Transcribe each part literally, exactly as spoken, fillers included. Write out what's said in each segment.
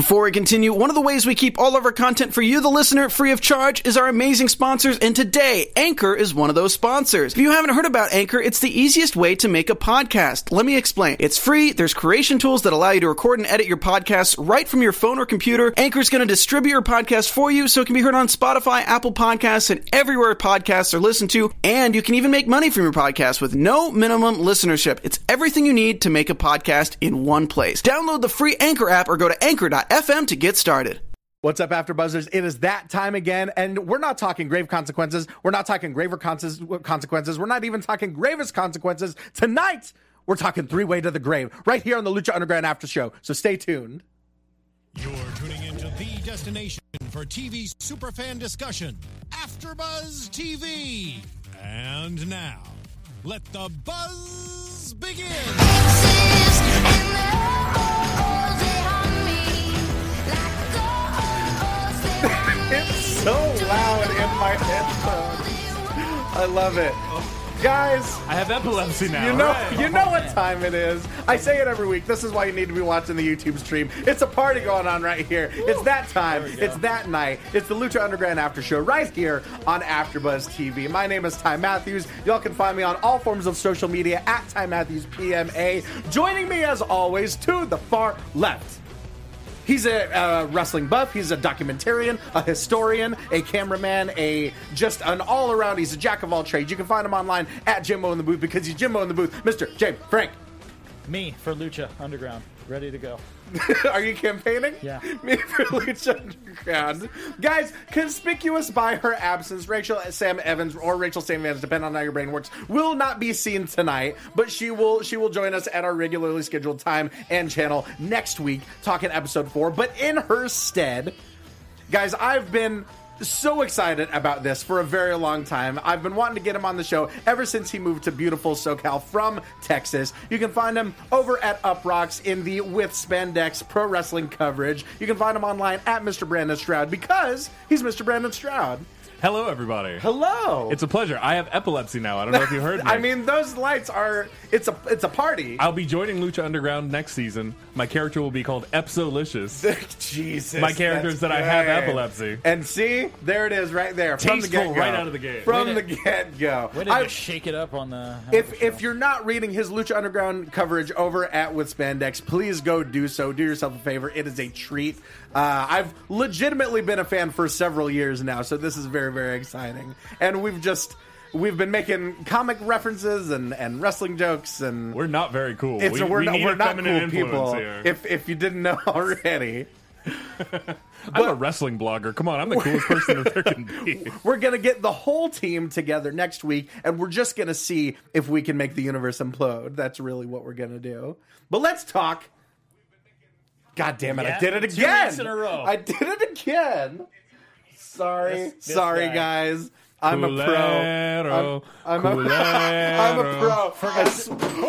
Before we continue, one of the ways we keep all of our content for you, the listener, free of charge is our amazing sponsors, and today, Anchor is one of those sponsors. If you haven't heard about Anchor, it's the easiest way to make a podcast. Let me explain. It's free, there's creation tools that allow you to record and edit your podcasts right from your phone or computer. Anchor's going to distribute your podcast for you so it can be heard on Spotify, Apple Podcasts, and everywhere podcasts are listened to, and you can even make money from your podcast with no minimum listenership. It's everything you need to make a podcast in one place. Download the free Anchor app or go to anchor dot f m to get started. What's up, AfterBuzzers? It is that time again, and we're not talking grave consequences. We're not talking graver consequences. We're not even talking gravest consequences. Tonight, we're talking three-way to the grave, right here on the Lucha Underground After Show, so stay tuned. You're tuning into the destination for T V superfan discussion, AfterBuzz T V. And now, let the buzz begin. It's so loud in my headphones. I love it. Guys, I have epilepsy now. You know, right. you know what time it is. I say it every week. This is why you need to be watching the YouTube stream. It's a party going on right here. Woo. It's that time. It's that night. It's the Lucha Underground After Show right here on AfterBuzz T V. My name is Ty Matthews. Y'all can find me on all forms of social media at Ty Matthews P M A. Joining me as always to the far left. He's a uh, wrestling buff. He's a documentarian, a historian, a cameraman, a just an all-around. He's a jack of all trades. You can find him online at Jimbo in the Booth because he's Jimbo in the Booth. Mister James Frank. Me for Lucha Underground. Ready to go. Are you campaigning? Yeah. Me for Lucha Underground. Guys, conspicuous by her absence, Rachel Sam Evans or Rachel Sam Evans, depending on how your brain works, will not be seen tonight, but she will she will join us at our regularly scheduled time and channel next week, talking episode four. But in her stead, guys, I've been so excited about this for a very long time. I've been wanting to get him on the show ever since he moved to beautiful SoCal from Texas. You can find him over at Uprocks in the With Spandex pro wrestling coverage. You can find him online at Mister Brandon Stroud because he's Mister Brandon Stroud. Hello, everybody. Hello. It's a pleasure. I have epilepsy now. I don't know if you heard me. I mean, those lights are, it's a it's a party. I'll be joining Lucha Underground next season. My character will be called Epsolicious. Jesus. My character is that great. I have epilepsy. And see, there it is right there. From Tasteful the get-go. right out of the gate. From Way the to- get-go. Way to I- just shake it up on the... If if you're not reading his Lucha Underground coverage over at With Spandex, please go do so. Do yourself a favor. It is a treat. Uh, I've legitimately been a fan for several years now, so this is very, very exciting. And we've just... We've been making comic references and, and wrestling jokes, and We're not very cool. it's we, a, we're we not, need we're a not feminine cool influence people. here. If if you didn't know already, I'm a wrestling blogger. Come on, I'm the coolest person that there can be. we're gonna get the whole team together next week, and we're just gonna see if we can make the universe implode. That's really what we're gonna do. But let's talk. God damn it! Yeah, I did it two again. weeks in a row. I did it again. Sorry, This- this sorry, guy. guys. I'm a pro. Culero, I'm, I'm, a, I'm a pro. I s-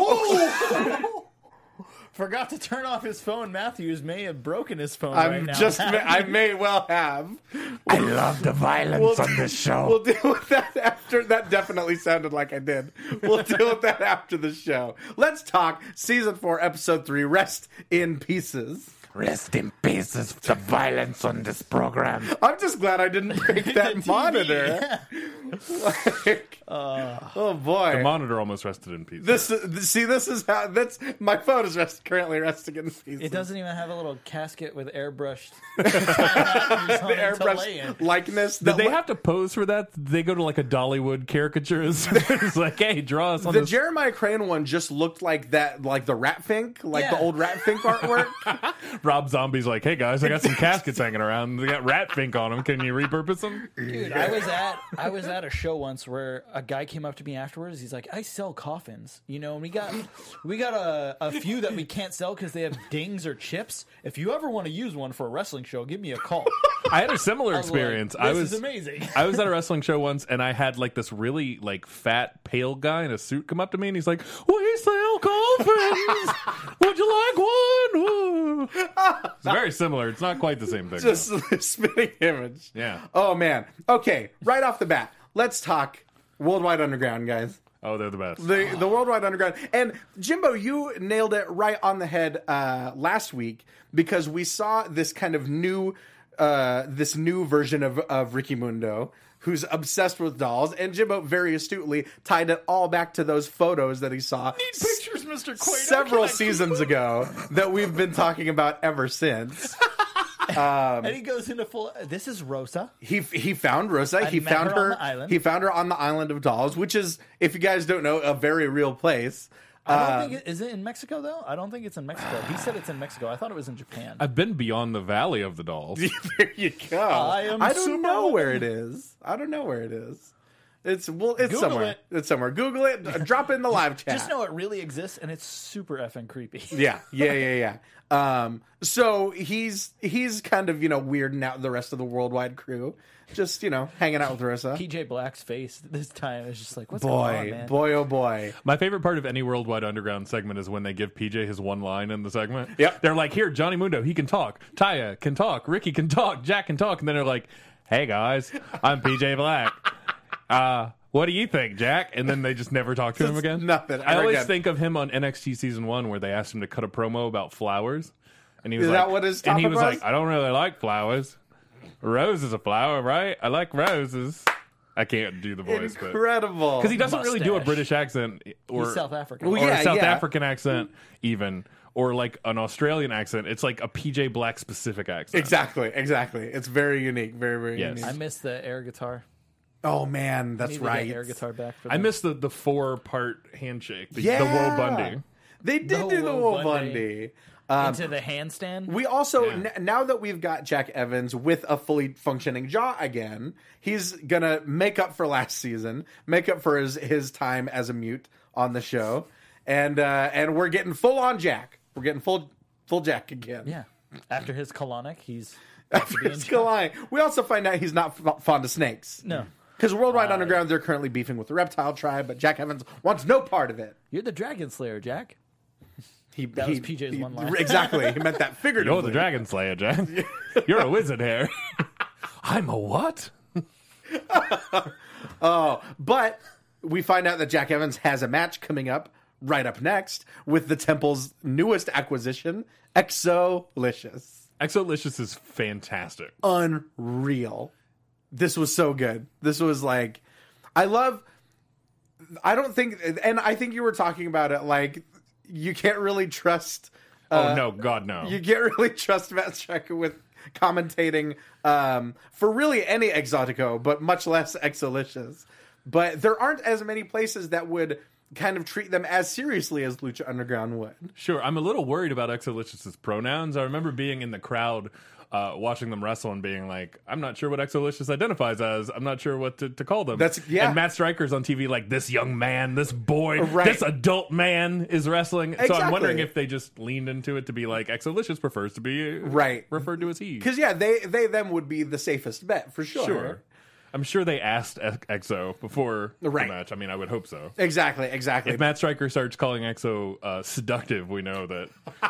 Ooh! Forgot to turn off his phone. Matthews may have broken his phone I'm right now. just. I may well have. I love the violence We'll- on this show. We'll deal with that after. That definitely sounded like I did. We'll deal with that after the show. Let's talk season four, episode three. Rest in pieces. Rest in pieces, the violence on this program. I'm just glad I didn't break that monitor. Like, Uh, oh boy. The monitor almost rested in pieces. This is- see, this is how that's my phone is rest, currently resting in pieces. it doesn't even have a little casket with airbrushed the the airbrush likeness. Did the, they have to pose for that? Did they go to like a Dollywood caricatures? It's like, hey, draw us on the this. Jeremiah Crane one just looked like that, like the Rat Fink, like the Yeah. old Rat Fink artwork. Rob Zombie's like, hey guys, I got some caskets hanging around. They got rat fink on them. Can you repurpose them? Dude, I was at I was at a show once where a guy came up to me afterwards. He's like, "I sell coffins, you know, and we got we got a, a few that we can't sell because they have dings or chips. If you ever want to use one for a wrestling show, give me a call." I had a similar I was like, experience. this I was is amazing. I was at a wrestling show once, and I had like this really like fat, pale guy in a suit come up to me, and he's like, "We sell coffins. Would you like one?" Ooh. It's very similar. It's not quite the same thing. Just a spitting image. Yeah. Oh man. Okay. Right off the bat, let's talk Worldwide Underground, guys. Oh, they're the best. The the Worldwide Underground. And Jimbo, you nailed it right on the head uh, last week because we saw this kind of new uh, this new version of, of Ricky Mundo who's obsessed with dolls. And Jimbo very astutely tied it all back to those photos that he saw Need pictures, Mister Cueto. several seasons ago that we've been talking about ever since. Um, and he goes into full. This is Rosa. He he found Rosa. I he met found her her. on the island. He found her on the island of dolls, which is, if you guys don't know, a very real place. I don't Uh, think it, is it in Mexico though. I don't think it's in Mexico. He said it's in Mexico. I thought it was in Japan. I've been beyond the Valley of the Dolls. there you go. I am I don't Superwoman. know where it is. I don't know where it is. It's well, it's Google somewhere. it. It's somewhere. Google it. Drop it in the live chat. Just know it really exists, and it's super effing creepy. Yeah, yeah, yeah, yeah. Um, so he's he's kind of, you know, weirding out the rest of the Worldwide crew, just, you know, hanging out with Rosa. P J Black's face this time is just like, what's going on, Boy, man? boy, oh boy. My favorite part of any Worldwide Underground segment is when they give P J his one line in the segment. Yep. They're like, here, Johnny Mundo, he can talk. Taya can talk. Ricky can talk. Jack can talk. And then they're like, hey, guys, I'm P J Black. Uh, what do you think, Jack? And then they just never talk to him again. Nothing. I ever always again. think of him on N X T Season one where they asked him to cut a promo about flowers. And he was Is like, that what his and he topic was was? like, I don't really like flowers. A rose is a flower, right? I like roses. I can't do the voice, but Incredible. because he doesn't really do a Mustache. British accent or He's South African. Well, or yeah, a South yeah. African accent, even, or like an Australian accent. It's like a P J Black specific accent. Exactly, exactly. It's very unique. Very, very Yes. unique. I miss the air guitar. Oh man, I that's need to right. get air guitar back. For I them. miss the the four part handshake, the, Yeah. the Woe Bundy. They did The do the Woe Woe Bundy. Bundy. Um, into the handstand. we also Yeah. n- now that we've got Jack Evans with a fully functioning jaw again, he's gonna make up for last season, make up for his his time as a mute on the show, and uh, and we're getting full on Jack. We're getting full full Jack again. yeah. After his colonic, he's After his Goliath. We also find out he's not f- fond of snakes. no. Because Worldwide Underground, they're currently beefing with the Reptile Tribe, but Jack Evans wants no part of it. You're the Dragon Slayer, Jack. He, That he, was P J's he- one line. Exactly. He meant that figuratively. You're the Dragon Slayer, Jack. You're a wizard here. I'm a what? Oh, but we find out that Jack Evans has a match coming up right up next with the Temple's newest acquisition, Exolicious. Exolicious is fantastic. Unreal. This was so good. This was like, I love, I don't think, and I think you were talking about it, like, you can't really trust. Oh, no, God, no. You can't really trust Matt Striker with commentating um, for really any Exotico, but much less Exolicious. But there aren't as many places that would kind of treat them as seriously as Lucha Underground would. Sure, I'm a little worried about Exolicious's pronouns. I remember being in the crowd uh, watching them wrestle and being like, I'm not sure what Exolicious identifies as. I'm not sure what to, to call them. That's- yeah. And Matt Striker's on T V like, this young man, this boy, Right. this adult man is wrestling. So I'm Exactly. wondering if they just leaned into it to be like, Exolicious prefers to be Right. referred to as he. Because, yeah, they, they them would be the safest bet, for sure. Sure. I'm sure they asked Exo before Right. the match. I mean, I would hope so. Exactly, exactly. If Matt Striker starts calling Exo uh, seductive, we know that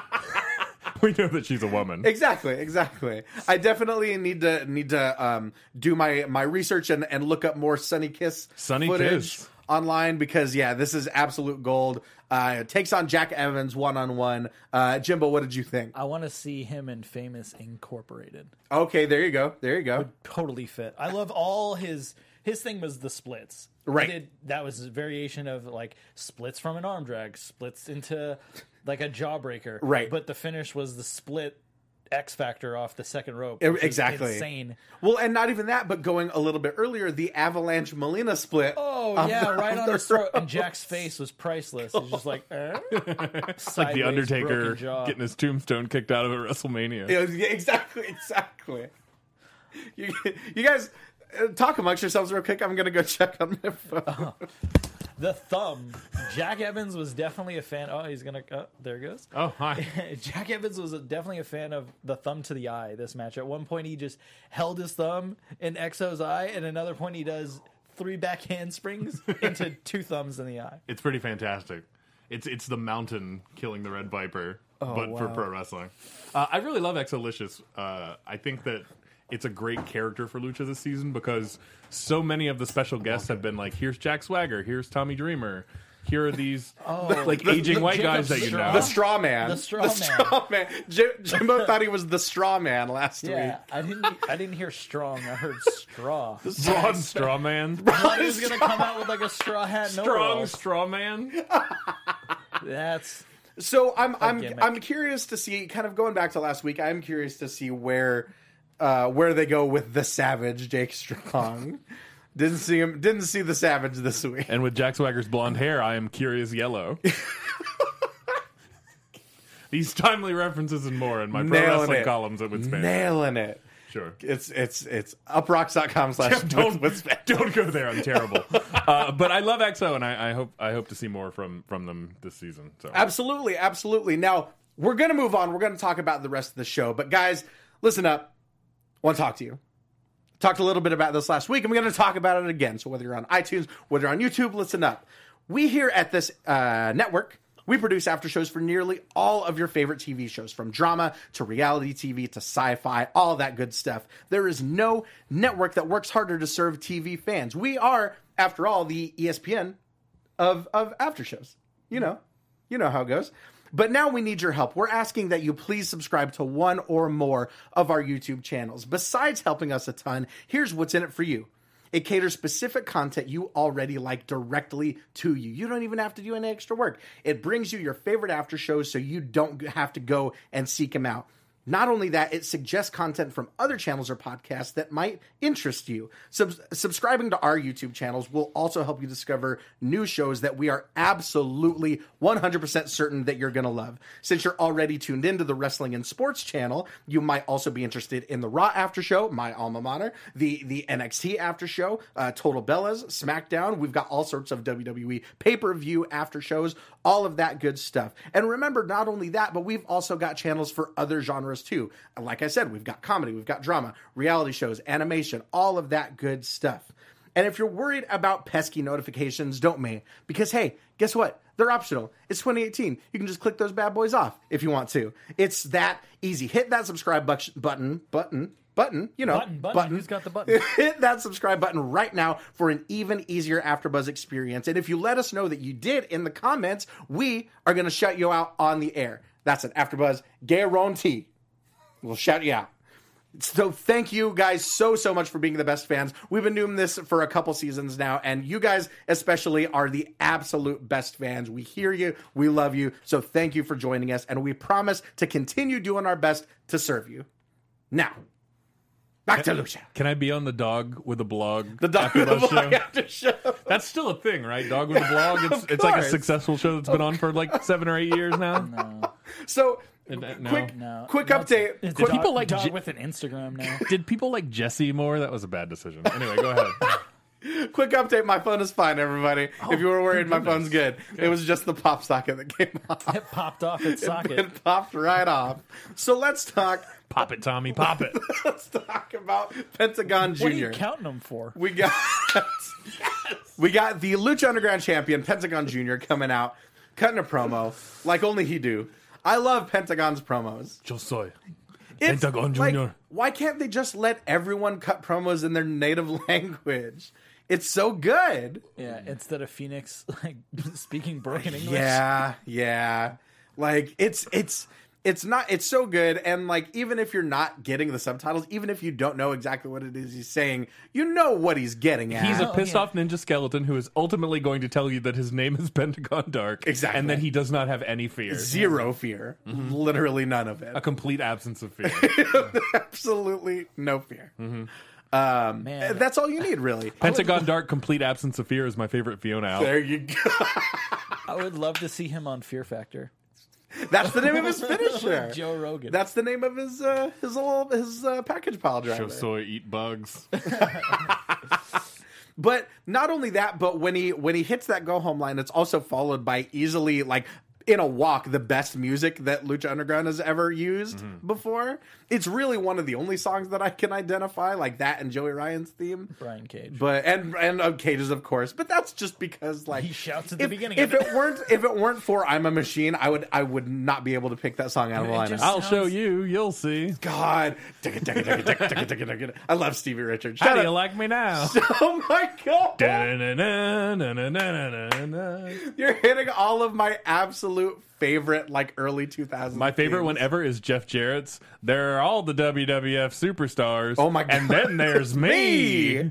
we know that she's a woman. Exactly, exactly. I definitely need to need to um, do my, my research and, and look up more Sunny Kiss Sunny footage Kiss. online because, yeah, this is absolute gold. Uh, it takes on Jack Evans one-on-one. Uh, Jimbo, what did you think? I want to see him in Famous Incorporated. Okay, there you go. There you go. Totally fit. I love all his his thing was the splits. Right. He did, that was a variation of like splits from an arm drag, splits into like a jawbreaker. Right. But the finish was the split X Factor off the second rope. E- which is exactly. insane. Well, and not even that, but going a little bit earlier, the Avalanche Molina split. Oh off yeah, the- right off on the his throat. And ropes. Jack's face was priceless. He's just like, eh? Like the Undertaker getting his tombstone kicked out of at WrestleMania. Yeah, yeah, exactly, exactly. You, you guys uh, talk amongst yourselves real quick. I'm gonna go check on my phone. The thumb. Jack Evans was definitely a fan. Oh, he's gonna. Oh, there it goes. Oh, hi. Jack Evans was definitely a fan of the thumb to the eye. This match. At one point, he just held his thumb in Exo's eye, and another point, he does three back handsprings into two thumbs in the eye. It's pretty fantastic. It's it's the Mountain killing the Red Viper, Oh, but for wow. pro wrestling. Uh, I really love Exolicious. Uh, I think that it's a great character for Lucha this season because so many of the special guests have been like, here's Jack Swagger, here's Tommy Dreamer, here are these Oh, like aging white Jacob guys that you Straw? know. The straw man. The straw the man. Straw man. Jim, Jimbo thought he was the straw man last Yeah, week. I didn't. I didn't hear strong. I heard straw. Braun Strawman. I thought he was gonna come out with like a straw hat. No Strong rolls. Strawman. That's So I'm I'm gimmick. I'm curious to see, kind of going back to last week, I'm curious to see where uh, where they go with the Savage, Jake Strong. Didn't see him. Didn't see the Savage this week. And with Jack Swagger's blonde hair, I am Curious Yellow. These timely references and more in my pro Nailing wrestling it. columns at With Span. Nailing it. Sure. It's it's it's uprocks.com slash Don't with Span. don't go there. I'm terrible. uh, but I love X O, and I, I hope I hope to see more from from them this season. So Absolutely, absolutely. Now we're gonna move on. We're gonna talk about the rest of the show. But guys, listen up. I want to talk to you. Talked a little bit about this last week, and we're going to talk about it again. So whether you're on iTunes, whether you're on YouTube, listen up. We here at this uh, network, we produce after shows for nearly all of your favorite T V shows, from drama to reality T V to sci-fi, all that good stuff. There is no network that works harder to serve T V fans. We are, after all, the E S P N of of after shows. You know, you know how it goes. But now we need your help. We're asking that you please subscribe to one or more of our YouTube channels. Besides helping us a ton, here's what's in it for you. It caters specific content you already like directly to you. You don't even have to do any extra work. It brings you your favorite after shows so you don't have to go and seek them out. Not only that, it suggests content from other channels or podcasts that might interest you. Sub- subscribing to our YouTube channels will also help you discover new shows that we are absolutely one hundred percent certain that you're going to love. Since you're already tuned into the Wrestling and Sports channel, you might also be interested in the Raw After Show, my alma mater, the, the N X T After Show, uh, Total Bellas, SmackDown. We've got all sorts of W W E pay-per-view after shows, all of that good stuff. And remember, not only that, but we've also got channels for other genres too. Like I said, we've got comedy, we've got drama, reality shows, animation, all of that good stuff. And if you're worried about pesky notifications, don't me. Because hey, guess what? They're optional. It's twenty eighteen. You can just click those bad boys off if you want to. It's that easy. Hit that subscribe bu- button, button, button, you know. button, button. Who's got the button? Hit that subscribe button right now for an even easier AfterBuzz experience. And if you let us know that you did in the comments, we are going to shout you out on the air. That's an AfterBuzz guarantee. We'll shout you out. So thank you guys so, so much for being the best fans. We've been doing this for a couple seasons now, and you guys especially are the absolute best fans. We hear you. We love you. So thank you for joining us, and we promise to continue doing our best to serve you. Now, back to Lucha. can I be on the Dog with a Blog? The Dog with AfterBuzz the Blog show? After Show. That's still a thing, right? Dog with a Blog. It's, it's like a course. successful show that's been on for like seven or eight years now. no, So, Uh, no. quick, no. quick That's- update. It's Quick, dog, people like dog J- with an Instagram now. Did people like Jesse more? That was a bad decision. Anyway, go ahead. quick update. My phone is fine, everybody. if you were worried, my goodness. phone's good. It was just the pop socket that came off. It popped off its socket. It popped right off. So let's talk. Pop it, Tommy. Pop it. Let's talk about Pentagon What are you Junior counting them for? We got we got the Lucha Underground champion Pentagon Junior coming out, cutting a promo like only he do. I love Pentagon's promos. Yo soy It's Pentagon like, Junior why can't they just let everyone cut promos in their native language? It's so good. Yeah, instead of Phoenix like speaking broken English. Yeah, yeah. Like it's it's it's not it's so good, and like even if you're not getting the subtitles, even if you don't know exactly what it is he's saying, you know what he's getting at. He's a Oh, pissed yeah. off ninja skeleton who is ultimately going to tell you that his name is Pentagon Dark. Exactly. And that he does not have any fear. Zero fear. Literally none of it. A complete absence of fear. Absolutely no fear. Um, Man. that's all you need, really. Pentagon Dark, complete absence of fear is my favorite Fiona album. There you go. I would love to see him on Fear Factor. That's the name of his finisher. Joe Rogan. That's the name of his uh, his little his uh, package pile driver. Yo soy eat bugs. But not only that, but when he when he hits that go home line, it's also followed by easily like in a walk the best music that Lucha Underground has ever used mm-hmm. before. It's really one of the only songs that I can identify, like that and Joey Ryan's theme. Brian Cage. But and and uh, Cage's, of course. But that's just because like he shouts at the if, beginning. If of it. it weren't if it weren't for I'm a Machine, I would I would not be able to pick that song out of the lineup. I'll sounds... show you. You'll see. God, I love Stevie Richards. How do you like me now? Oh my god! Da-na-na-na-na-na-na-na. You're hitting all of my absolute favorite, like early two thousands. My favorite themes. one ever is Jeff Jarrett's. There are all the W W F superstars. Oh my god! And then there's me.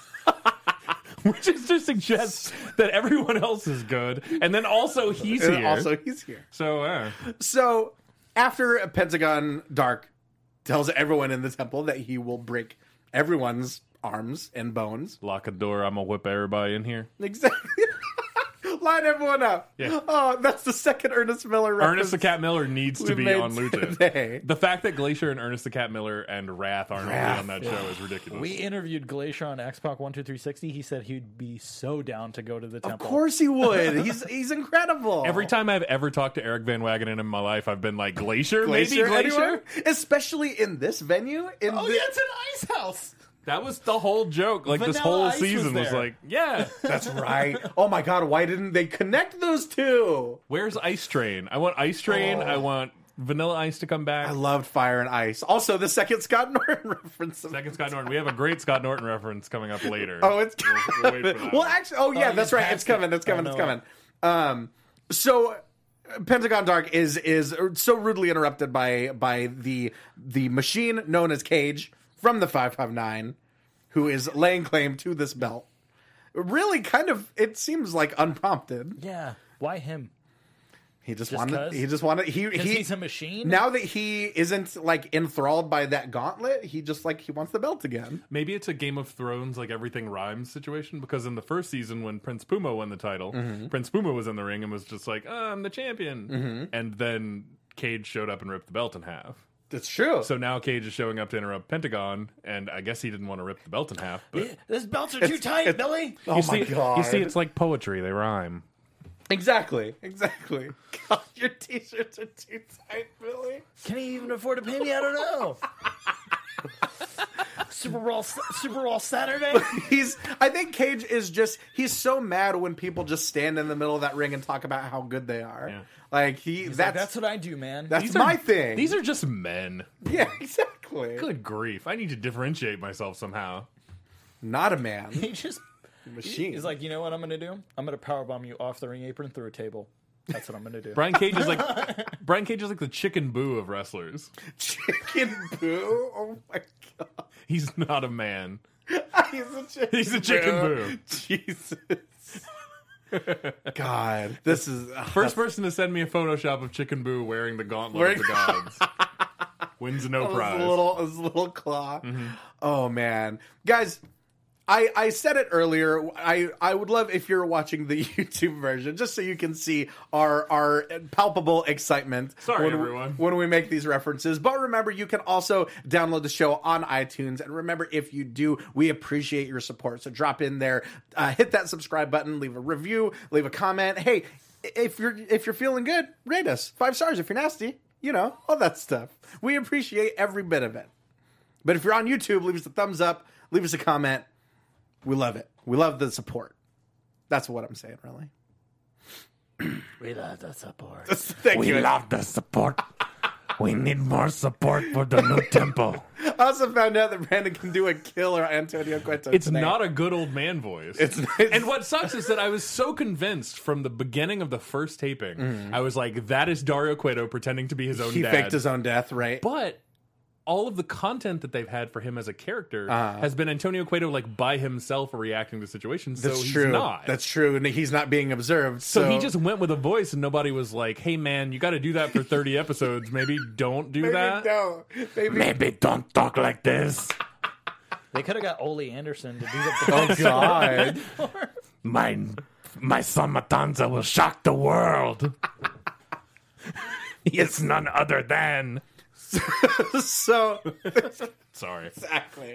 Which is to suggest that everyone else is good, and then also he's And here. Also, he's here. So, uh, So after Pentagon Dark tells everyone in the temple that he will break everyone's arms and bones. lock a door. I'm gonna whip everybody in here. Exactly. Line everyone up. Yeah. Oh, that's the second Ernest Miller reference. Ernest the Cat Miller needs to we be made on Lucha. today. The fact that Glacier and Ernest the Cat Miller and Wrath aren't Wrath. on that show is ridiculous. We interviewed Glacier on X-Pac one two three sixty. He said he'd be so down to go to the Of temple. course he would. He's he's incredible. Every time I've ever talked to Eric Van Wagenen in my life, I've been like, Glacier? Glacier, Maybe Glacier? anyone? Especially in this venue. In Oh the, yeah, it's an ice house. That was the whole joke. Like, this Vanilla whole Ice was season was, there. like, yeah. That's right. Oh my god, why didn't they connect those two? Where's Ice Train? I want Ice Train. Oh. I want Vanilla Ice to come back. I loved Fire and Ice. Also, the second Scott Norton reference. Second Scott Norton. We have a great Scott Norton reference coming up later. Oh, it's We'll, we'll wait for that. well, actually, oh yeah, Oh, that's you right. It's passed it. coming. It's coming. Oh, It's no. coming. Um, so Pentagon Dark is is so rudely interrupted by by the the machine known as Cage from the five five nine, who is laying claim to this belt. Really, kind of, it seems like unprompted. Yeah, why him? He just, Just wanted. 'cause? He just wanted. He Because he. he's a machine. Now that he isn't like enthralled by that gauntlet, he just like he wants the belt again. Maybe it's a Game of Thrones, like everything rhymes situation, because in the first season when Prince Puma won the title, Mm-hmm. Prince Puma was in the ring and was just like, oh, I'm the champion. Mm-hmm. And then Cage showed up and ripped the belt in half. That's true. So now Cage is showing up to interrupt Pentagon, and I guess he didn't want to rip the belt in half. But These belts are too tight, Billy. oh you my see, god! you see, it's like poetry; they rhyme. exactly, exactly. God, your t-shirts are too tight, Billy. Can he even afford to pay me? I don't know. Super Bowl, Super Bowl Saturday. He's. I think Cage is just. He's so mad when people just stand in the middle of that ring and talk about how good they are. Yeah. Like he. He's that's like, that's what I do, man. that's These my are- thing. These are just men. yeah, exactly. Good grief! I need to differentiate myself somehow. Not a man. he just Machine. he's like, you know what I'm gonna do? I'm gonna powerbomb you off the ring apron through a table. That's what I'm gonna do. Brian Cage is like Brian Cage is like the chicken boo of wrestlers. Chicken Boo. Oh my god. He's not a man. He's a chicken. He's a chicken boo. Jesus. God, this is uh, First person to send me a Photoshop of Chicken Boo wearing the gauntlet Wearing- of the gods wins no his prize. little his little claw. Oh man, guys. I, I said it earlier. I, I would love if you're watching the YouTube version, just so you can see our our palpable excitement. Sorry, when everyone. We, when we make these references. But remember, you can also download the show on iTunes. And remember, if you do, we appreciate your support. So drop in there, uh, hit that subscribe button, leave a review, leave a comment. Hey, if you're if you're feeling good, rate us five stars. If you're nasty, you know, all that stuff. We appreciate every bit of it. But if you're on YouTube, leave us a thumbs up, leave us a comment. We love it. We love the support. That's what I'm saying, really. We love the support. Thank We you. love the support. We need more support for the new temple. I also found out that Brandon can do a killer Antonio Cueto. It's today. not a good old man voice. It's, it's and what sucks is that I was so convinced from the beginning of the first taping. I was like, that is Dario Cueto pretending to be his own he dad. faked his own death, right? But all of the content that they've had for him as a character Uh-huh. has been Antonio Cueto like by himself reacting to situations. That's so he's true. not. That's true. And he's not being observed. So, so he just went with a voice, and nobody was like, "Hey, man, you got to do that for thirty episodes. Maybe don't do maybe that." don't. Maybe. Maybe don't talk like this. They could have got Ole Anderson to do the Oh God. My my son Matanza will shock the world. It's none other than. so Sorry. exactly.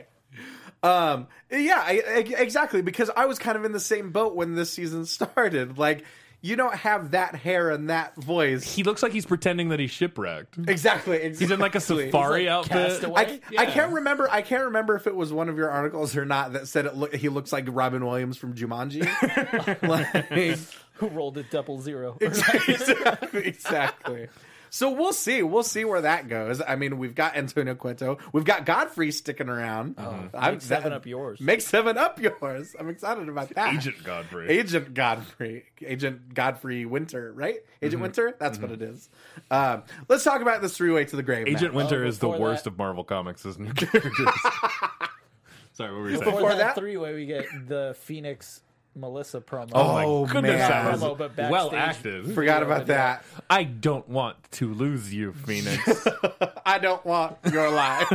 Um. Yeah. I, I- exactly. Because I was kind of in the same boat when this season started. Like, you don't have that hair and that voice. He looks like he's pretending that he's shipwrecked. Exactly. exactly. He's in like a safari like outfit. Castaway. I, I can't remember. I can't remember if it was one of your articles or not that said it. Look, he looks like Robin Williams from Jumanji. like, Who rolled a double zero? exactly, exactly. So we'll see. We'll see where that goes. I mean, we've got Antonio Cueto. We've got Godfrey sticking around. Oh, I'm- make seven up yours. Make seven up yours. I'm excited about that. Agent Godfrey. Agent Godfrey. Agent Godfrey Winter, right? Agent Mm-hmm. Winter? That's what it is. Um, let's talk about this three-way to the grave Agent match. Winter Oh, is the before worst that- of Marvel Comics, isn't he? Sorry, what were you saying? Before, Before that, that- three-way, we get the Phoenix Melissa promo. Oh my Oh, goodness, man. that was Promo, but backstage- well acted. Forgot about that. I don't want to lose you, Phoenix. I don't want your life.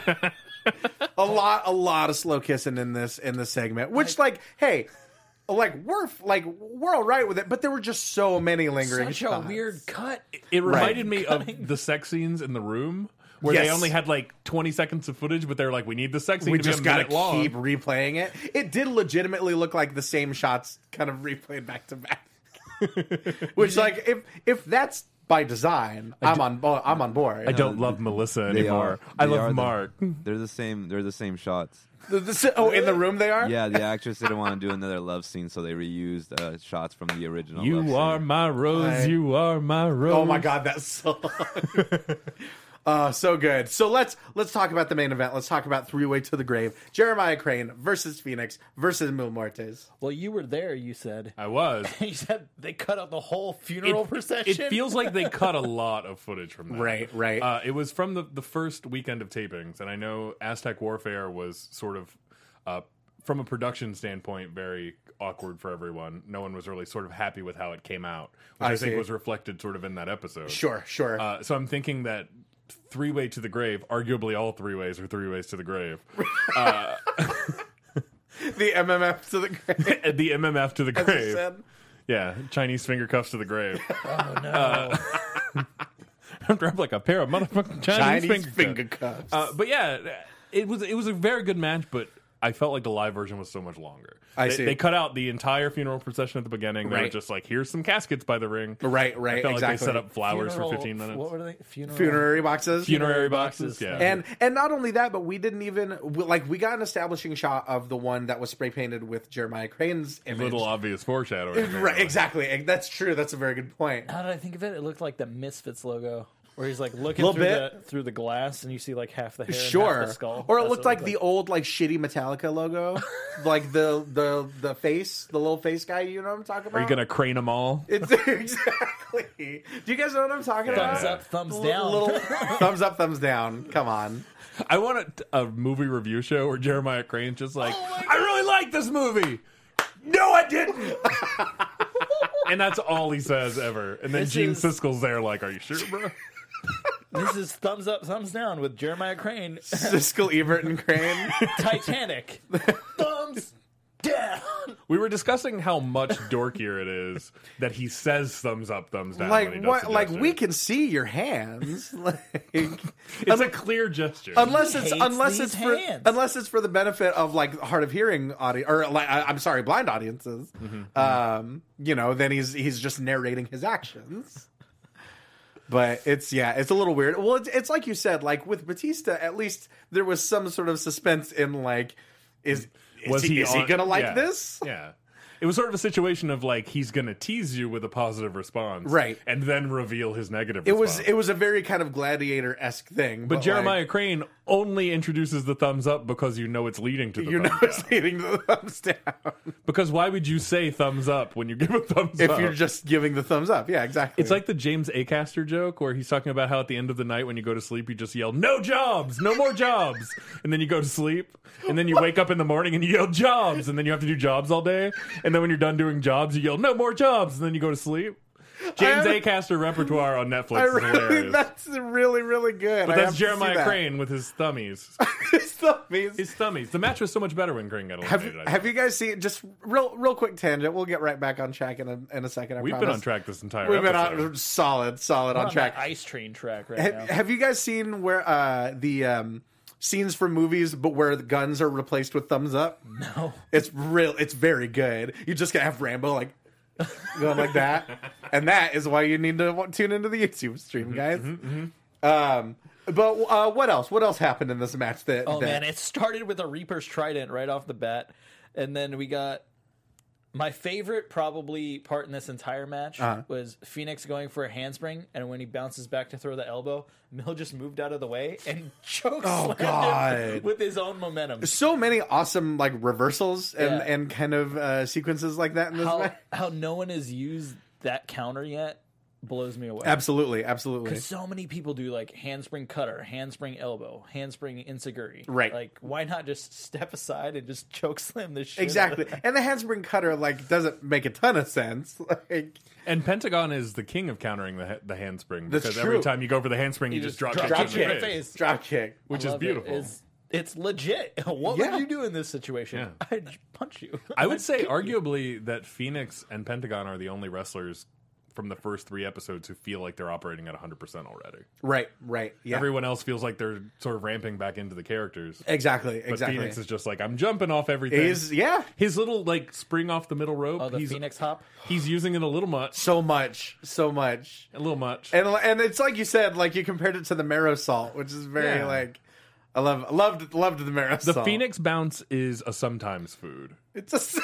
a lot, a lot of slow kissing in this in this segment. Which, like, hey, like we're like we're all right with it, but there were just so many lingering Such shots. a weird cut. It reminded me of the sex scenes in The Room, where they Yes. only had like twenty seconds of footage, but they were like, "We need the sex scene We to just be a gotta minute long." keep replaying it. It did legitimately look like the same shots, kind of replayed back to back. Which, like, if if that's by design, I'm on bo- I'm on board. I don't love Melissa They anymore. are- I they love are the- Mark. They're the same. They're the same shots. The- the- oh, in the room they are. Yeah, the actress didn't want to do another love scene, so they reused uh, shots from the original. love You scene. are my rose. I- You are my rose. Oh my god, that song. Uh, so good. So let's let's talk about the main event. Let's talk about Three Way to the Grave. Jeremiah Crane versus Phoenix versus Mil Muertes. Well, you were there, you said. I was. You said they cut out the whole funeral It, procession. it feels like they cut a lot of footage from that. Right, right. Uh, it was from the, the first weekend of tapings, and I know Aztec Warfare was sort of, uh, from a production standpoint, very awkward for everyone. No one was really sort of happy with how it came out, which I, I think see. was reflected sort of in that episode. Sure, sure. Uh, so I'm thinking that Three Way to the Grave, arguably all three ways are three ways to the grave. Uh, the M M F to the grave. the M M F to the As you grave. said. Yeah, Chinese finger cuffs to the grave. oh no! I'm dropped like a pair of motherfucking Chinese, Chinese finger, finger cuffs. cuffs. Uh, but yeah, it was it was a very good match, but I felt like the live version was so much longer. I they, see. They cut out the entire funeral procession at the beginning. They were Right. just like, here's some caskets by the ring. right, right, I felt exactly. like they set up flowers Funeral- for fifteen minutes. What were they? Funeral. Funerary boxes. Funerary boxes, yeah. And and not only that, but we didn't even we- like we got an establishing shot of the one that was spray painted with Jeremiah Crane's image. Little obvious foreshadowing. Right, exactly. That's true. That's a very good point. How did I think of it? It looked like the Misfits logo, where he's like looking Little through bit. the through the glass, and you see like half the hair, and Sure. half the skull. Or it That's looked what like the old, like shitty Metallica logo, like the the the face, the little face guy. You know what I'm talking about? Are you gonna crane them all? It's exactly. Do you guys know what I'm talking about? Thumbs up, thumbs L- down. Little thumbs up, thumbs down. Come on. I want a, a movie review show where Jeremiah Crane's just like, Oh I really like this movie. No, I didn't. And that's all he says ever. And then This Gene is- Siskel's there, like, are you sure, bro? This is thumbs up, thumbs down with Jeremiah Crane. Siskel, Ebert, and Crane. Titanic. Thumbs down. We were discussing how much dorkier it is that he says thumbs up, thumbs down. when he Like does what? the Like gesture. we can see your hands. Like, It's a clear gesture. unless He it's hates unless these it's for hands. unless it's for the benefit of like hard of hearing audience or like I, I'm sorry, blind audiences. Mm-hmm, Um, you know, then he's he's just narrating his actions. But it's yeah, it's a little weird. Well, it's, it's like you said, like with Batista, at least there was some sort of suspense in like, is is Was he, he is he on- gonna like yeah. this? Yeah. It was sort of a situation of like he's going to tease you with a positive response, Right. and then reveal his negative. It was response. it was a very kind of gladiator esque thing. But like, Jeremiah Crane only introduces the thumbs up because you know it's leading to the you know, thumbs it's down. leading to the thumbs down. Because why would you say thumbs up when you give a thumbs If up? you're just giving the thumbs up, yeah, exactly. It's like the James Acaster joke where he's talking about how at the end of the night when you go to sleep, you just yell, no jobs, no more jobs. And then you go to sleep. And then you wake up in the morning and you yell jobs. And then you have to do jobs all day. And then when you're done doing jobs, you yell, no more jobs. And then you go to sleep. James I- Acaster repertoire on Netflix I is really, hilarious. that's really, really good. But I that's have to see Jeremiah that. Crane with his thummies. His thummies. His thummies. The match was so much better when Crane got Have, eliminated. I have think. you guys seen just real real quick tangent? We'll get right back on track in a, in a second. I We've been promise. on track this entire We've been episode. on solid, solid We're on on track. that ice train track right Have, now. have you guys seen where uh, the um, scenes from movies, but where the guns are replaced with thumbs up? No. It's real. It's very good. You just gotta have Rambo like going like that. And that is why you need to w- tune into the YouTube stream, guys. Mm-hmm, Um, but uh, what else? What else happened in this match? That Oh that, man, it started with a Reaper's Trident right off the bat, and then we got my favorite probably part in this entire match Uh-huh. was Phoenix going for a handspring, and when he bounces back to throw the elbow, Mill just moved out of the way and chokes Oh, God. with his own momentum. so many awesome like reversals and, Yeah. and kind of uh, sequences like that in this How match. how no one has used that counter yet blows me away. Absolutely, absolutely. Because so many people do like handspring cutter, handspring elbow, handspring insecurity. Right. Like, why not just step aside and just choke slam this shit? Exactly. And the handspring cutter like doesn't make a ton of sense. Like And Pentagon is the king of countering the the handspring That's because true. every time you go for the handspring, you, You just just drop, drop kick kick in in the the face, face. drop kick. which I is love it. beautiful. It's, it's legit. What Yeah. would you do in this situation? Yeah. I'd punch you. I would I'd say kick you. arguably that Phoenix and Pentagon are the only wrestlers from the first three episodes who feel like they're operating at one hundred percent already. Right, right. Yeah. Everyone else feels like they're sort of ramping back into the characters. exactly, But exactly. Phoenix is just like, I'm jumping off everything. Is yeah, His little like spring off the middle rope. Oh, the he's, Phoenix hop? he's using it a little much. so much, so much. A little much. And and it's like you said, like you compared it to the marrow salt, which is very Yeah. like I love loved loved the marrow The salt. Phoenix bounce is a sometimes food. It's a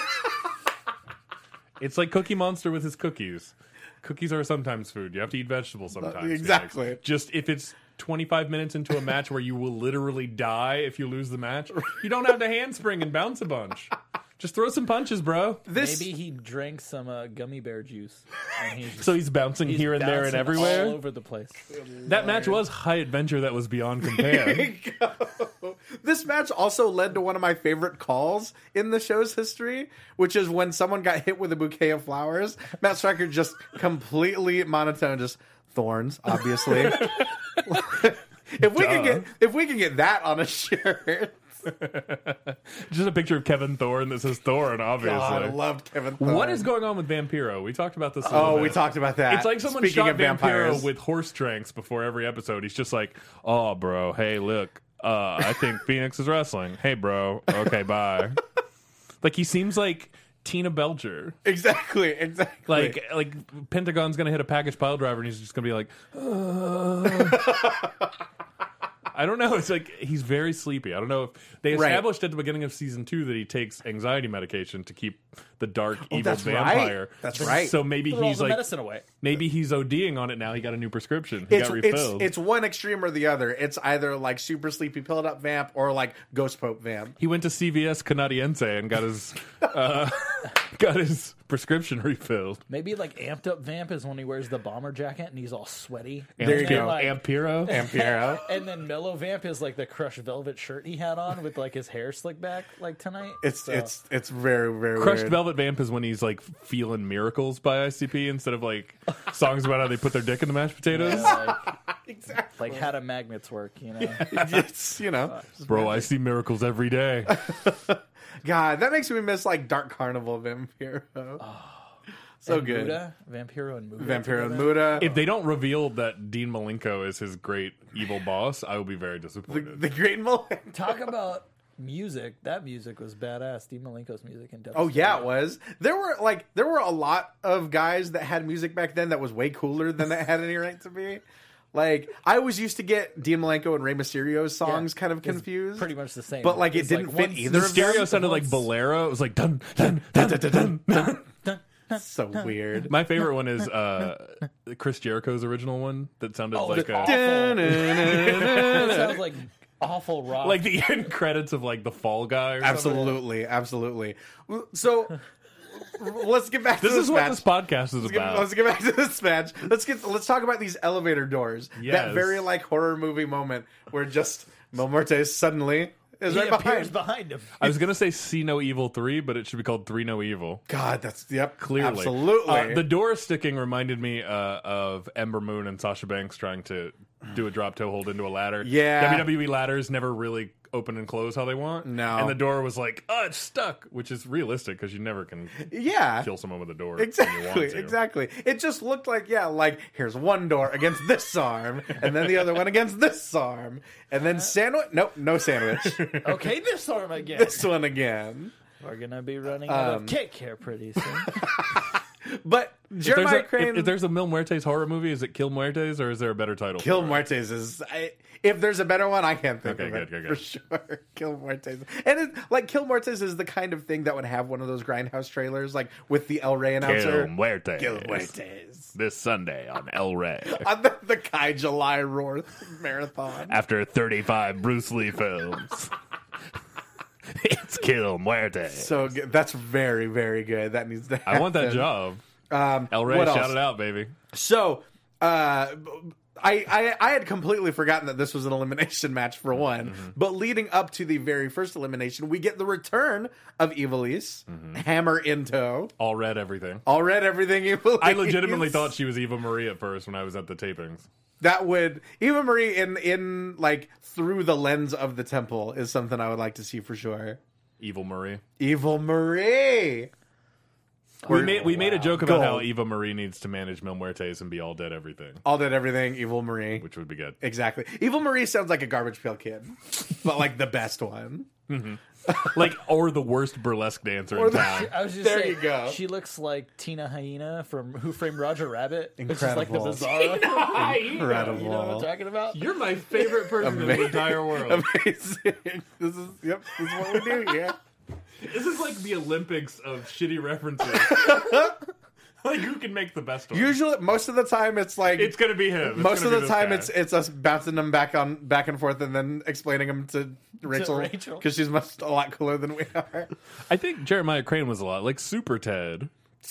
It's like Cookie Monster with his cookies. Cookies are sometimes food. You have to eat vegetables sometimes. Exactly. Phoenix. Just if it's twenty-five minutes into a match where you will literally die if you lose the match, you don't have to handspring and bounce a bunch. Just throw some punches, bro. this Maybe he drank some uh, gummy bear juice. And he's, So he's bouncing he's here and there and bouncing everywhere. all over the place. That match was high adventure that was beyond compare. this match also led to one of my favorite calls in the show's history, which is when someone got hit with a bouquet of flowers. Matt Striker just completely monotone, just thorns, obviously. if we can get if we can get that on a shirt. Just a picture of Kevin Thorne that says Thorne, obviously. God, I loved Kevin Thorne. What is going on with Vampiro? We talked about this a little Oh, bit. we talked about that. It's like someone Speaking shot of Vampiro vampires. with horse tranks before every episode. He's just like, oh, bro, hey, look, uh, I think Phoenix is wrestling. Hey, bro, okay, bye. Like, he seems like Tina Belcher. Exactly, exactly. Like, like Pentagon's going to hit a package pile driver, and he's just going to be like, uh. I don't know. It's like he's very sleepy. I don't know if they Right. established at the beginning of season two that he takes anxiety medication to keep the dark evil that's right. vampire. That's right. So maybe Throw all he's the like medicine away. maybe he's ODing on it now. He got a new prescription. He it's, got it's refilled. it's one extreme or the other. It's either like super sleepy pilled up vamp or like ghost pope vamp. he went to C V S Canadiense and got his uh, got his prescription refilled. Maybe like amped up Vamp is when he wears the bomber jacket and he's all sweaty. There you And then, go. like- Ampiro. Ampiero. And then Mellow Vamp is like the crushed velvet shirt he had on with like his hair slicked back like tonight. It's So- it's it's very very Crushed weird. Velvet Vamp is when he's like feeling miracles by I C P instead of like songs about how they put their dick in the mashed potatoes. Yeah, like, Exactly. like how do magnets work, you know? It's you know, Bro, I see miracles every day. God, that makes me miss like Dark Carnival Vampiro. so And good. Muda, Vampiro and Muda. Vampiro and together. Muda. If they don't reveal that Dean Malenko is his great evil boss, I will be very the, disappointed. the Great Mullen. Talk about music. That music was badass. Steve Malenko's music in Oh yeah, it was. There were like there were a lot of guys that had music back then that was way cooler than it had any right to be. Like I always used to get Dean Malenko and Rey Mysterio's songs kind of It's confused. pretty much the same. But, like, it It's didn't fit one- either The of them. stereo sounded like once- bolero. It was like dun dun dun dun dun. dun. so weird. My favorite one is uh, Chris Jericho's original one that sounded Oh, like the a, awful. It sounds like awful rock. like the end credits of like the Fall Guy. Or something. Absolutely, absolutely. So let's get back to This this is what match. this podcast is Let's get, about. let's get back to this match. Let's get let's talk about these elevator doors. That Yes. very like horror movie moment where just Mil Muertes suddenly is he right appears behind. behind him. I was gonna say See No Evil three, but it should be called Three No Evil. God, that's yep, Clearly, absolutely. Uh, the door sticking reminded me uh, of Ember Moon and Sasha Banks trying to do a drop toe hold into a ladder. Yeah. W W E ladders never really open and close how they want. No. and the door was like, oh, it's stuck, which is realistic because you never can yeah, kill someone with a door. when you exactly, want to. exactly. It just looked like yeah, like here's one door against this arm, and then the other one against this arm, and then sandwich. Nope, no sandwich. Okay, this arm again. This one again. We're gonna be running out Um, of kick here pretty soon. But If there's, Jeremiah a, Crane, if, if there's a Mil Muertes horror movie, is it Kill Muertes or is there a better title? Kill for it? Muertes is. I, if there's a better one, I can't think Okay, of good, it good, for good. sure. Kill Muertes, and it, like Kill Muertes is the kind of thing that would have one of those Grindhouse trailers, like with the El Rey announcer. Kill Muertes. Kill Muertes. This Sunday on El Rey. On the, the Kai July Roar marathon. After thirty-five Bruce Lee films. It's Kill Muertes. So good. That's very, very good. That needs to happen. I want that job. Um, El Rey, what shout else? it out, baby. So, uh, I, I I had completely forgotten that this was an elimination match for one. Mm-hmm. But leading up to the very first elimination, we get the return of Evilise, Mm-hmm. hammer in tow. All red everything. All red, everything Evilise. I legitimately thought she was Eva Marie at first when I was at the tapings. that would Eva Marie in in like through the lens of the temple is something I would like to see for sure. Evil Marie. Evil Marie. We made we made a joke about how Gold. Eva Marie needs to manage Mil Muertes and be all dead everything, All did everything. Evil Marie. which would be good. Exactly. Evil Marie sounds like a Garbage Pail Kid, but like the best one. Like, or the worst burlesque dancer Or in the- town. I was just There saying, you go. She looks like Tina Hyena from Who Framed Roger Rabbit. It's just like the Incredible. bizarro. Incredible. You know what I'm talking about? You're my favorite person in the entire world. Amazing. This is yep. This is what we do here. This is like the Olympics of shitty references. Like, who can make the best one? Usually, most of the time, it's like It's gonna be him. It's most of gonna the be this time, guy. it's it's us bouncing them back on back and forth, and then explaining them to Rachel Rachel. because she's much a lot cooler than we are. I think Jeremiah Crane was a lot like Super Ted.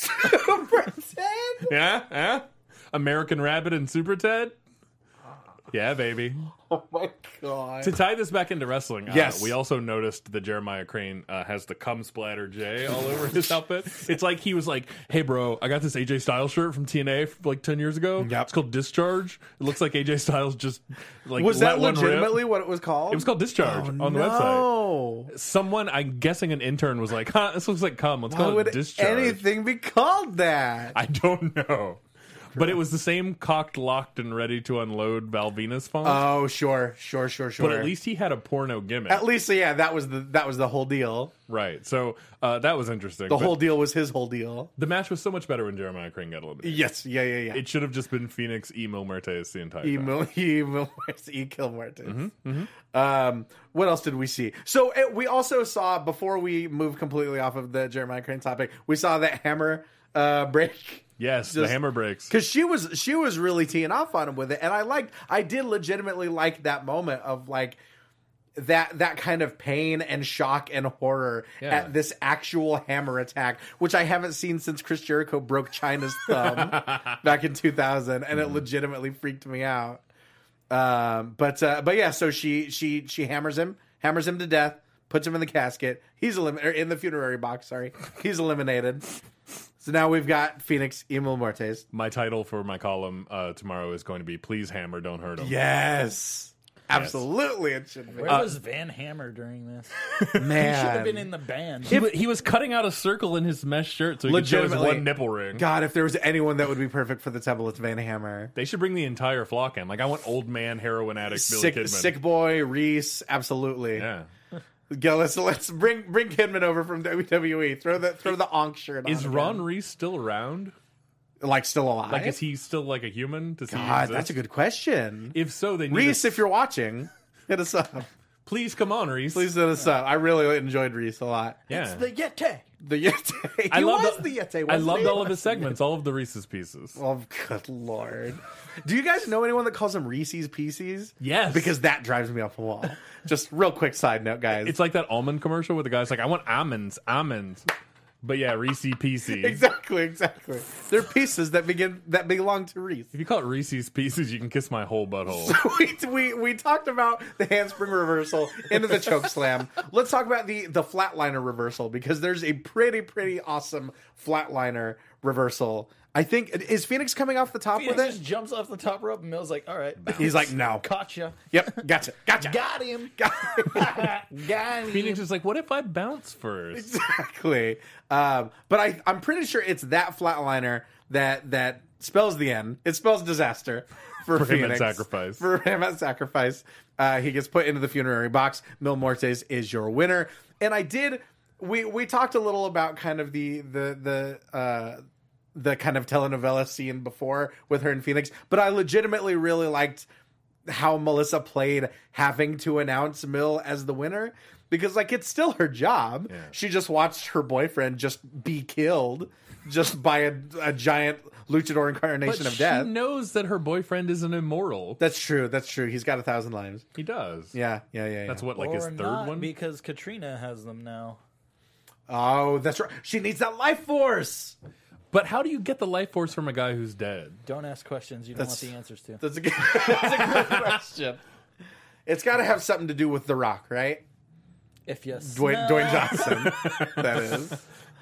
Pretend. Yeah, yeah. American Rabbit and Super Ted. Yeah, baby. Oh my god. To tie this back into wrestling, uh, Yes. we also noticed that Jeremiah Crane uh, has the cum splatter J all over his outfit. It's like he was like, "Hey, bro, I got this A J Styles shirt from T N A from like ten years ago. Yep. It's called Discharge. It looks like A J Styles just like Was let that one rip. legitimately what it was called? It was called Discharge Oh, on the website. no. Someone, I'm guessing an intern, was like, "Huh, this looks like cum. Let's Why call it would Discharge." anything be called that? I don't know. But it was the same cocked, locked, and ready to unload Valvina's font. Oh, sure, sure, sure, sure. but at least he had a porno gimmick. At least, yeah, that was the that was the whole deal. Right. So uh, that was interesting. The But whole deal was his whole deal. the match was so much better when Jeremiah Crane got eliminated. Yes, yeah, yeah, yeah. It should have just been Phoenix, Emo Muertes the entire time. Emo, emo, e kill Muertes. Mm-hmm, Um, what else did we see? So it, we also saw before we move completely off of the Jeremiah Crane topic, we saw that hammer uh, break. Yes, the Just- hammer breaks. Because she was she was really teeing off on him with it, and I liked I did legitimately like that moment of like that that kind of pain and shock and horror Yeah. at this actual hammer attack, which I haven't seen since Chris Jericho broke Chyna's thumb back in two thousand, and it legitimately freaked me out. Um, but uh, but yeah, so she she she hammers him, hammers him to death, puts him in the casket. He's eliminated in the funerary box. Sorry, he's eliminated. So now we've got Phoenix, Emil Muertes. My title for my column uh, tomorrow is going to be "Please Hammer, Don't Hurt Him." Yes, absolutely, it should be. Where was Van Hammer during this? He Man, should have been in the band. He, wa- he was cutting out a circle in his mesh shirt so he could show his Legitimately. one nipple ring. God, if there was anyone that would be perfect for the temple, it's Van Hammer. They should bring the entire flock in. Like, I want old man heroin addict Billy Sick, Kidman. sick boy, Reese, absolutely. Yeah. Go, let's let's bring bring Kidman over from W W E. Throw the throw the onk shirt on. Is again. Ron Reese still around? like still alive? Like, is he still like a human? Does he God, exist? that's a good question. If so, they need Reese, to- if you're watching, hit us up. please come on, Reese. Please hit us up. I really enjoyed Reese a lot. Yeah. The Yeti. The Yeti. He I loved was the, the Yeti. I wasn't loved he? all of his segments, all of the Reese's pieces. Oh, good lord. Do you guys know anyone that calls him Reese's Pieces? Yes. Because that drives me off the wall. Just real quick side note, guys. It's like that almond commercial where the guy's like, I want almonds, almonds. But yeah, Reese's Pieces. exactly, exactly. They're pieces that begin that belong to Reese. If you call it Reese's Pieces, you can kiss my whole butthole. we, we we talked about the handspring reversal into the choke slam. Let's talk about the the flatliner reversal because there's a pretty pretty awesome flatliner reversal. I think is Phoenix coming off the top Phoenix with just it. jumps off the top rope, and Mill's like, "All right, bounce. He's like, no. Gotcha, Yep, gotcha, gotcha. got him, Got got him." Phoenix is like, what if I bounce first? exactly. Um, but I I'm pretty sure it's that flatliner that that spells the end. It spells disaster for, For him Phoenix. at Sacrifice. For him at Sacrifice. Uh, he gets put into the funerary box. Mil Muertes is your winner. And I did. We we talked a little about kind of the the the uh, the kind of telenovela scene before with her and Phoenix, but I legitimately really liked how Melissa played having to announce Mill as the winner, because like it's still her job. Yeah. She just watched her boyfriend just be killed just by a, a giant luchador incarnation But of she death. knows that her boyfriend is an immortal. That's true. That's true. He's got a thousand lives. He does. Yeah, yeah, yeah. yeah. That's what, like, or his third not, one? because Katrina has them now. Oh, that's right. She needs that life force. But how do you get the life force from a guy who's dead? Don't ask questions you don't That's- want the answers to. That's a good, that's a good question. It's got to have something to do with The Rock, right? If you Dwayne, smell- Dwayne Johnson. That is.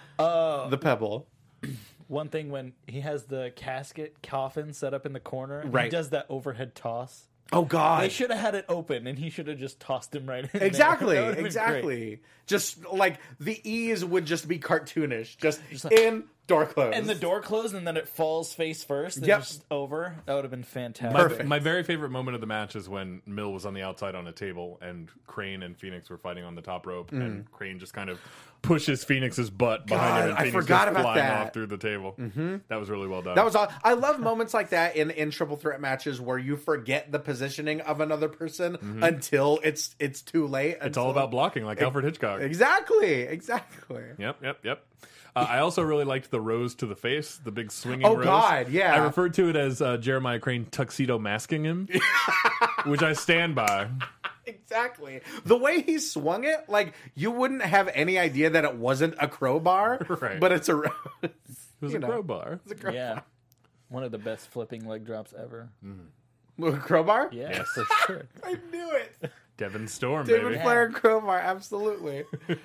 Uh, The Pebble. One thing when he has the casket coffin set up in the corner, and Right. he does that overhead toss. Oh, God. They should have had it open, and he should have just tossed him right in there. Exactly, That would've been great. exactly. Just like the ease would just be cartoonish. Just, in, door closed. And the door closed, and then it falls face first, and Yep. just over. That would have been fantastic. My, Perfect. my very favorite moment of the match is when Mill was on the outside on a table and Crane and Phoenix were fighting on the top rope, and Crane just kind of pushes Phoenix's butt behind God, him, and I Phoenix forgot goes about flying that. off through the table. Mm-hmm. That was really well done. That was all. I love moments like that in, in triple threat matches where you forget the positioning of another person until it's it's too late. it's all about blocking, like Alfred Hitchcock. Exactly, exactly. Yep, yep, yep. Uh, I also really liked the rose to the face, the big swinging Oh, rose. God, yeah. I referred to it as uh, Jeremiah Crane tuxedo masking him, which I stand by. Exactly. The way he swung it, like you wouldn't have any idea that it wasn't a crowbar, Right. but it's a rose. It was You a know. crowbar. It's a crowbar. Yeah. One of the best flipping leg drops ever. Crowbar? Yeah, Yes. for sure. I knew it. Devin Storm, David baby. Flair and Crowbar, absolutely.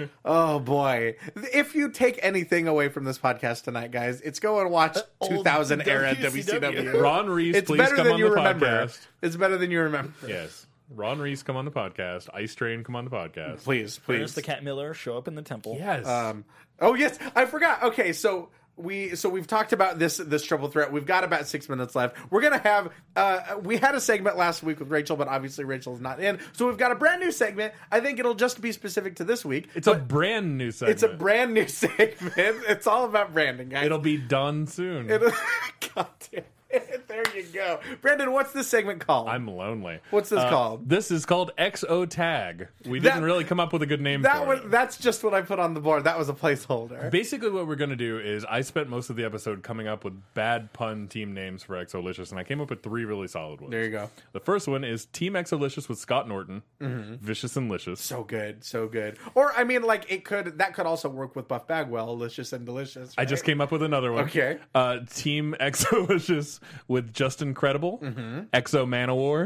Oh boy! If you take anything away from this podcast tonight, guys, it's go and watch old two thousand era W C W C W. W. Ron Reese, It's please better come than on you the remember. podcast. It's better than you remember. Yes. Ron Reese, come on the podcast. Ice Train, come on the podcast. Please, please. Ernest the Cat Miller show up in the temple. Yes. Um, oh yes, I forgot. Okay, so we so we've talked about this this triple threat. We've got about six minutes left. We're gonna have uh, we had a segment last week with Rachel, but obviously Rachel's not in. So we've got a brand new segment. I think it'll just be specific to this week. it's a brand new segment. It's a brand new segment. It's all about branding, guys. It'll be done soon. It'll God damn it. There you go, Brandon. What's this segment called? I'm lonely. What's this Uh, called? This is called X O Tag. We That- didn't really come up with a good name that for was it. that's just what I put on the board. That was a placeholder. Basically, what we're going to do is I spent most of the episode coming up with bad pun team names for Exolicious, and I came up with three really solid ones. There you go. The first one is Team Exolicious with Scott Norton, Vicious and Licious. So good, so good. Or I mean, like it could that could also work with Buff Bagwell, Licious and Delicious. I just came up with another one. Okay. Uh, Team Exolicious with Just Incredible, Exo Manowar,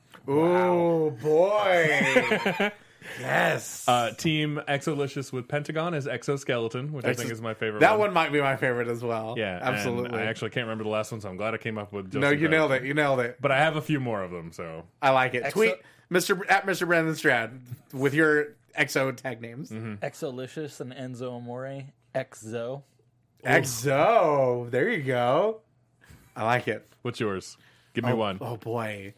Oh boy! Yes, uh, Team Exolicious with Pentagon as Exoskeleton, which I think is my favorite. that one might be my favorite as well. Yeah, and absolutely. I actually can't remember the last one, so I'm glad I came up with. Just no, you Incredible. nailed it. You nailed it. But I have a few more of them, so I like it. Exo- Tweet Mister Br- at Mister Brandon Strad with your Exo tag names. Exolicious and Enzo Amore. Exo. Exo. There you go. I like it. what's yours? Give me Oh, one. Oh boy.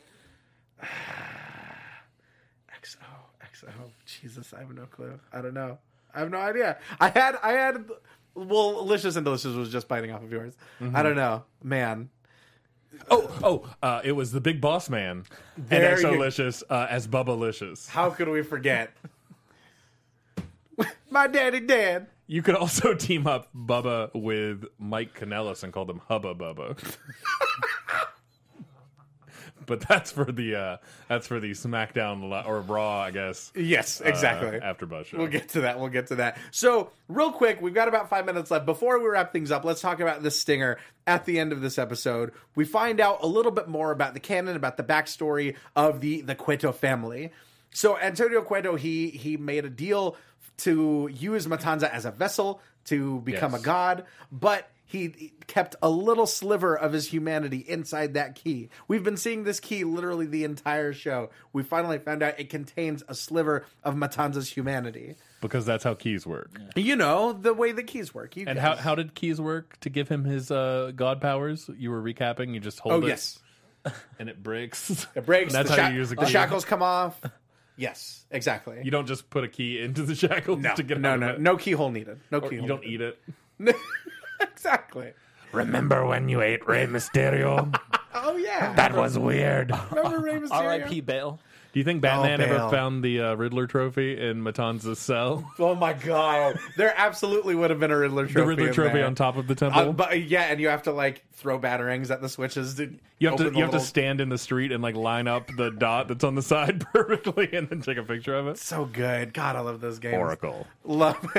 X O X O. Jesus, I have no clue. I don't know. I have no idea. I had I had well, Licious and Delicious was just biting off of yours. I don't know. Man. Oh, oh, uh, it was the Big Boss Man There and you- Exolicious uh, as Bubba Licious. How could we forget? My daddy dead. You could also team up Bubba with Mike Kanellis and call them Hubba Bubba. But that's for the uh, that's for the SmackDown li- or Raw, I guess. Yes, uh, exactly. after Buzz show. We'll get to that. We'll get to that. So, real quick, we've got about five minutes left. Before we wrap things up, let's talk about this stinger at the end of this episode. We find out a little bit more about the canon, about the backstory of the, the Cueto family. So, Antonio Cueto, he he made a deal to use Matanza as a vessel to become Yes. a god, but he kept a little sliver of his humanity inside that key. We've been seeing this key literally the entire show. We finally found out it contains a sliver of Matanza's humanity. Because that's how keys work. You know, the way the keys work. You And guys. how how did keys work to give him his uh, god powers? You were recapping. You just hold Oh, it, yes. and it breaks. It breaks. And that's the how sha- you use a the key. shackles come off. Yes, exactly. You don't just put a key into the shackles no, to get no, out no, of it. no keyhole needed. No Or keyhole. you don't eat it. needed. Exactly. Remember when you ate Rey Mysterio? Oh yeah, That was weird. remember Rey Mysterio? R I P Bale. Do you think Batman Oh, ever Bale. found the uh, Riddler trophy in Matanza's cell? Oh my god, there absolutely would have been a Riddler trophy. The Riddler in trophy there. on top of the temple? Uh, but yeah, and you have to like throw batarangs at the switches. To you have to open the you have to little- stand in the street and like line up the dot that's on the side perfectly and then take a picture of it. So good. God, I love those games. Oracle. Love it.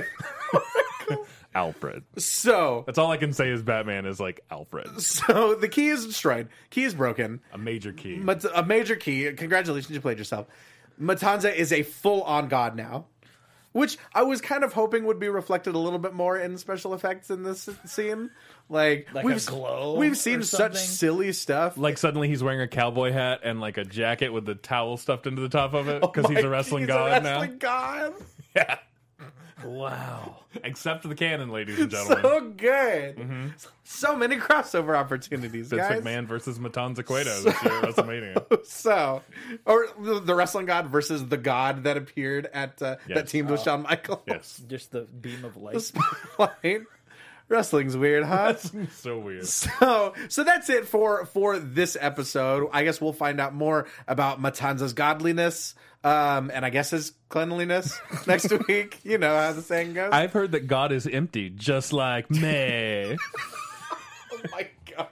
Alfred. So, That's all I can say is Batman is like Alfred. so the key is destroyed. Key is broken. A major key. Mat- a major key. Congratulations, you played yourself. Matanza is a full-on god now, which I was kind of hoping would be reflected a little bit more in special effects in this scene. Like, Like we've a glow we've seen or such something? silly stuff. Like suddenly he's wearing a cowboy hat and like a jacket with the towel stuffed into the top of it because Oh he's my- a wrestling he's god a wrestling now. god. Yeah. Wow. Except the canon, ladies and gentlemen. So good. So many crossover opportunities, Vince guys. McMahon versus Matanza Cueto this year at WrestleMania. So, or the, the wrestling god versus the god that appeared at uh, that Yes. teamed with Shawn Michaels. Yes. Just the beam of The light. spotlight. Wrestling's weird, huh? So weird. So, so that's it for for this episode. I guess we'll find out more about Matanza's godliness, um, and I guess his cleanliness next week. You know how the saying goes. I've heard that God is empty, just like me. Oh my god!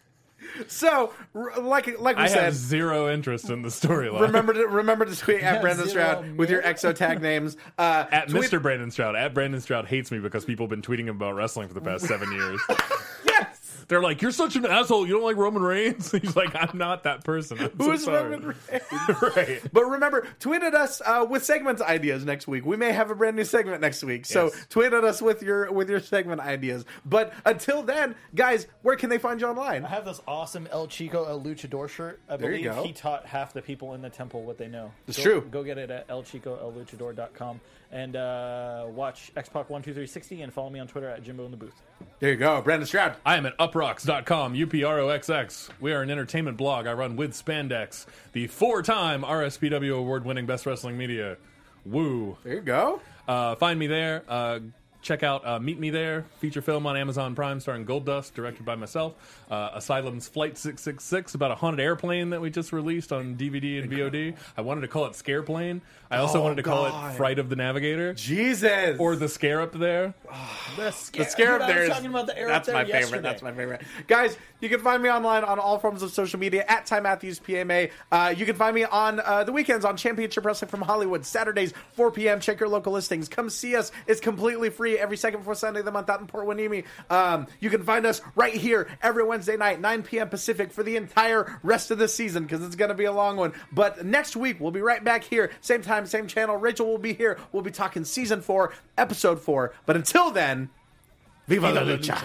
So, r- like like we I said, have zero interest in the storyline. remember to remember to tweet at Yeah, Brandon zero Stroud with your mil. X O tag names. Uh, At tweet- Mister Brandon Stroud. At Brandon Stroud hates me because people have been tweeting him about wrestling for the past seven years. Yes. They're like, "You're such an asshole. You don't like Roman Reigns." He's like, "I'm not that person. I'm so Who's sorry." Roman Reigns? Right. But remember, tweet at us uh, with segment ideas next week. We may have a brand new segment next week, so Yes. tweet at us with your with your segment ideas. But until then, guys, where can they find you online? I have this awesome El Chico El Luchador shirt. I There you believe go. he taught half the people in the temple what they know. It's Go- true. Go get it at el chico el luchador dot com and uh, watch X Pac one two three sixty and follow me on Twitter at Jimbo in the Booth. There you go, Brandon Stroud. I am at uproxx dot com, U P R O X X. We are an entertainment blog I run with Spandex, the four-time R S P W award-winning Best Wrestling Media. Woo. There you go. Uh, find me there. Uh, check out uh, Meet Me There, feature film on Amazon Prime starring Goldust, directed by myself. Uh, Asylum's Flight six six six, about a haunted airplane that we just released on D V D and V O D. I wanted to call it Scareplane. I also Oh, wanted to call God. it Fright of the Navigator. Jesus. Or The Scare Up There. The scare, The scare Dude, up I there was is talking about the air that's up my there favorite. yesterday. That's my favorite. Guys, you can find me online on all forms of social media at Ty Matthews P M A. Uh, you can find me on uh, the weekends on Championship Wrestling from Hollywood, Saturdays four p.m. Check your local listings. Come see us. It's completely free every second before Sunday of the month out in Port Hueneme. Um, you can find us right here every Wednesday night, nine p.m. Pacific, for the entire rest of the season because it's going to be a long one. But next week we'll be right back here, same time, same channel. Rachel will be here. We'll be talking season four, episode four. But until then, Viva la lucha.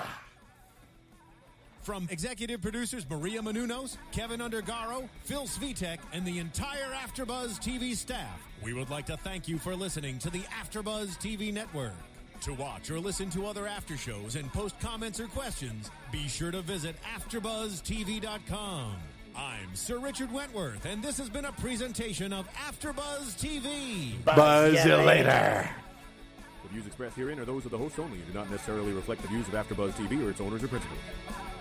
From executive producers Maria Menounos, Kevin Undergaro, Phil Svitek, and the entire AfterBuzz T V staff, we would like to thank you for listening to the AfterBuzz T V network. To watch or listen to other after shows and post comments or questions, be sure to visit after buzz t v dot com. I'm Sir Richard Wentworth, and this has been a presentation of AfterBuzz T V. Buzz you later. The views expressed herein are those of the hosts only and do not necessarily reflect the views of AfterBuzz T V or its owners or principals.